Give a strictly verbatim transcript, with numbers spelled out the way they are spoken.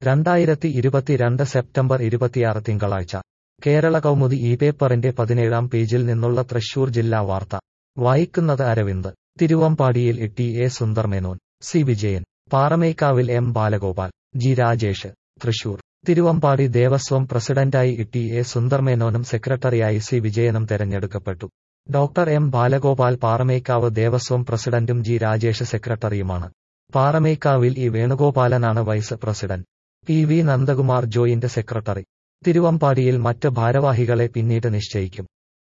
രണ്ടായിരത്തി ഇരുപത്തിരണ്ട് സെപ്റ്റംബർ ഇരുപത്തിയാറ് തിങ്കളാഴ്ച കേരള കൗമുദി ഈ പേപ്പറിന്റെ പതിനേഴാം പേജിൽ നിന്നുള്ള തൃശൂർ ജില്ലാ വാർത്ത വായിക്കുന്നത് അരവിന്ദ്. തിരുവമ്പാടിയിൽ T A Sundar Menon, C Vijayan, പാറമേക്കാവിൽ എം ബാലഗോപാൽ, ജി രാജേഷ്. തൃശൂർ തിരുവമ്പാടി ദേവസ്വം പ്രസിഡന്റായി ടി എ സുന്ദർമേനോനും സെക്രട്ടറിയായി സി വിജയനും തെരഞ്ഞെടുക്കപ്പെട്ടു. ഡോക്ടർ എം ബാലഗോപാൽ പാറമേക്കാവ് ദേവസ്വം പ്രസിഡന്റും ജി രാജേഷ് സെക്രട്ടറിയുമാണ്. പാറമേക്കാവിൽ ഇ വേണുഗോപാലനാണ് vice president. P V Nandakumar joint secretary. തിരുവമ്പാടിയിൽ മറ്റ് ഭാരവാഹികളെ പിന്നീട് നിശ്ചയിക്കും.